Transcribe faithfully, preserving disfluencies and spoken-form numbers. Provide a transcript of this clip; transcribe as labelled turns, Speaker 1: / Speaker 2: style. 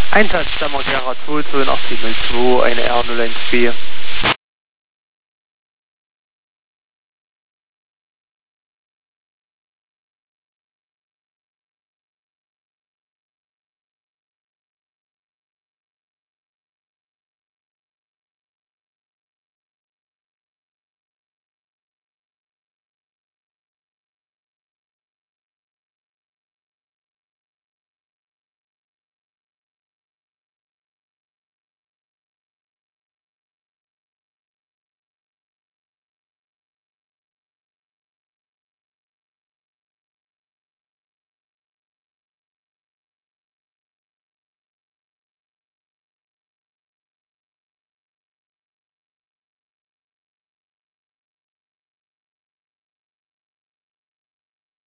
Speaker 1: Einsatz der Modera zwei zwei acht null zwei, eine R null eins vier.